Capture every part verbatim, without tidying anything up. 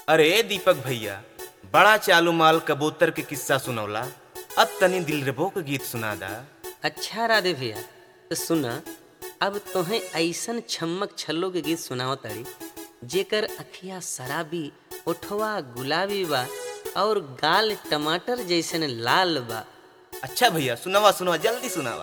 अरे दीपक भैया, बड़ा चालू माल कबूतर के किस्सा सुनौला। अब तनी दिलरबो के गीत सुना दा। अच्छा राधे भैया, तो सुना अब तोहें ऐसन छम्मक छल्लो के गीत सुनाओ तारी जेकर अखिया शराबी, ओठवा गुलाबी बा और गाल टमाटर जैसन लाल बा। अच्छा भैया, सुनावा सुनावा, जल्दी सुनावा।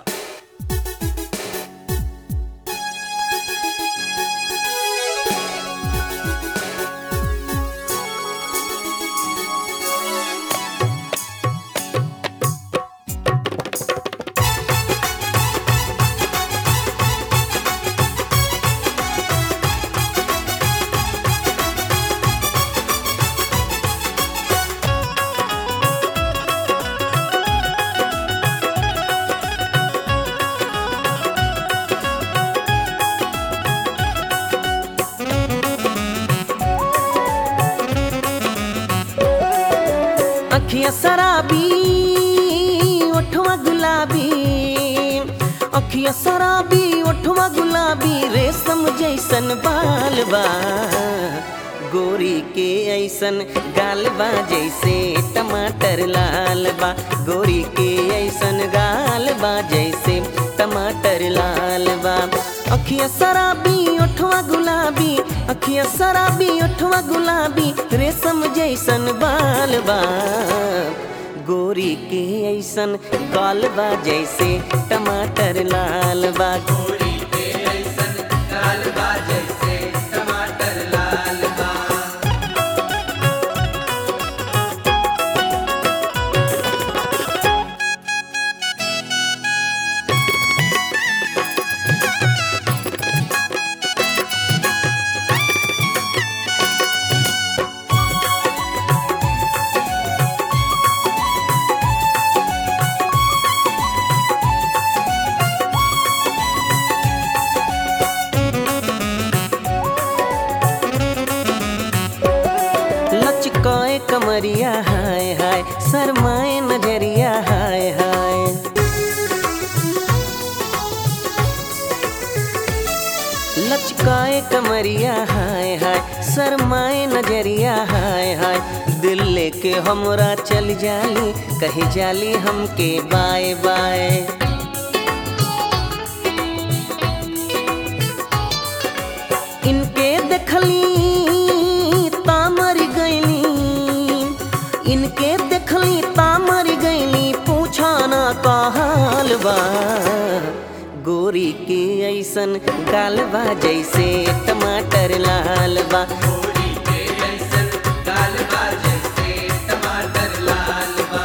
अखियाँ शराबी, ओठवा गुलाबी, अखियाँ शराबी, ओठवा गुलाबी, रेशम जैसन बाल बा। गोरी के ऐसन गाल बा जैसे टमाटर लाल बा। गोरी के ऐसन गाल बा जैसे टमाटर लाल बा। अखियाँ शराबी, ओठवा गुलाबी, अखियाँ शराबी, ओठवा गुलाबी, रेशम जैसन बाल बा। गोरी के ऐसन गाल बा जैसे टमाटर लाल बा। गोरी के ऐसन गाल बा जैसे टमाटर लाल बा। लचकाए कमरिया हाय हाय, शर्माए नजरिया हाय हाय। लचकाए कमरिया हाय हाय, शर्माए नजरिया हाय हाय। दिल लेके हमरा चल जाली, कही जाली हमके बाय बाय। इनके देखली तामर गईली, इनके देखली तामर गईली, पूछा ना का हाल बा। गोरी के ऐसन गाल बा जैसे टमाटर लाल बा। गोरी के ऐसन गाल बा जैसे टमाटर लाल बा।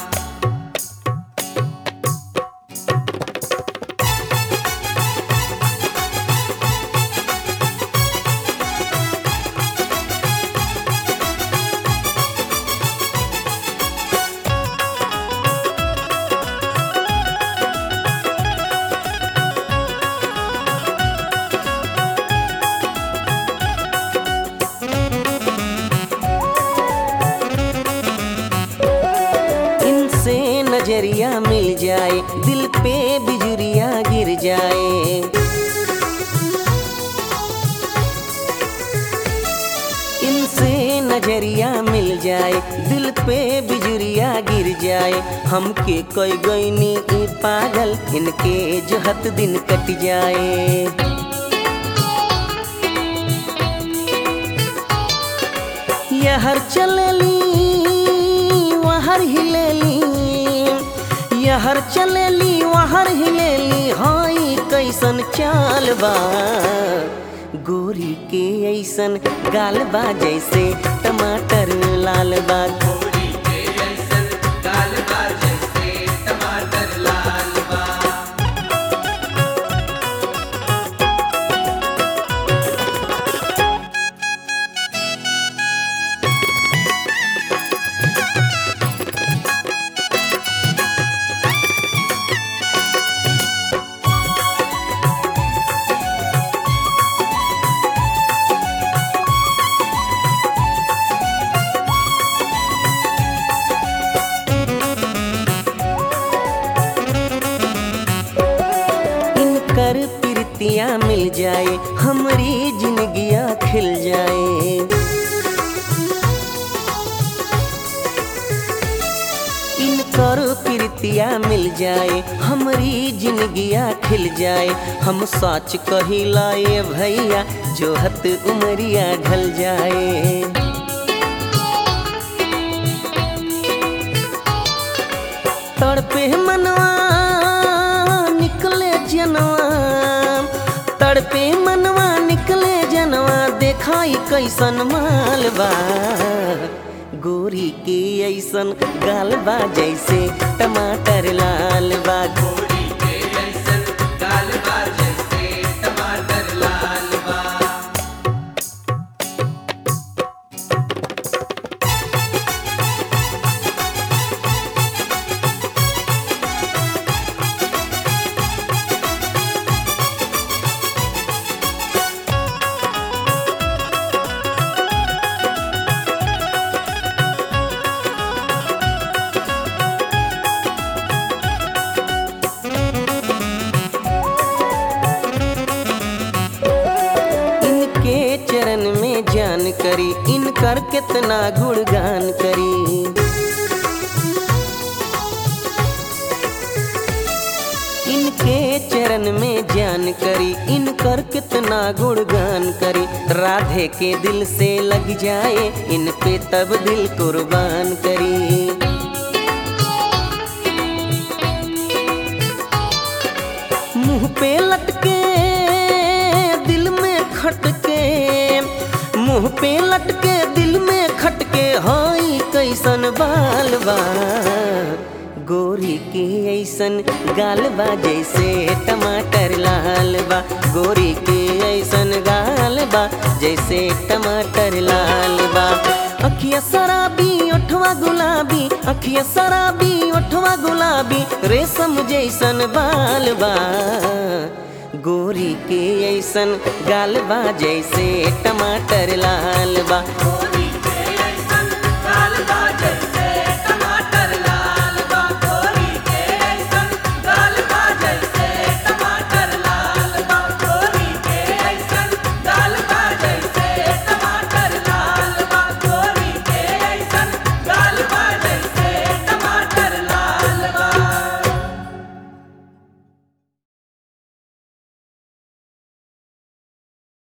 नजरिया मिल जाए, दिल पे बिजुरिया गिर जाए। इनसे नजरिया मिल जाए, दिल पे बिजुरिया गिर जाए। हमके कोई गईनी ई पागल, इनके जोहत दिन कट जाए। यहर चलेली वहर हिलेली, यहर चलेली वहर हिलेली, हाई कैसन चाल बा। गोरी के ऐसन गाल बा जैसे टमाटर लाल बा। गोरी के ऐसन गाल बा जैसे टमाटर लाल बा। कर प्रीतिया मिल जाए, हमारी जिंदगिया खिल जाए। प्रीतिया मिल जाए, हमरी जिंदगिया खिल जाए। हम सच कहिला ये भैया जोहत उमरिया ढल जाए। तड़पे मनवा निकले जनवा, तड़पे मनवा निकले जनवा, देखाई कैसन मालबा। गोरी के ऐसन गालबा जैसे टमाटर लाल बा। गोरी के ऐसन गालबा जैसे टमाटर लाल बा। चरण में जान करी, इनकर कितना गुणगान करी। इनके चरण में जान करी, इनकर कितना गुणगान करी। राधे के दिल से लग जाए, इन पे तब दिल कुर्बान करी। मुंह पे लटके दिल में खटके, मुंह पे लटके दिल में खटके, हाई कैसन बालबा। गोरी के ऐसन गालबा जैसे टमाटर लाल बा। गोरी के ऐसन गालबा जैसे टमाटर लाल बा। अखिया शराबी ओठवा गुलाबी, अखिया शराबी ओठवा गुलाबी, रेशम जैसन बाल बा। गोरी के ऐसन गालबा जैसे टमाटर लाल बा।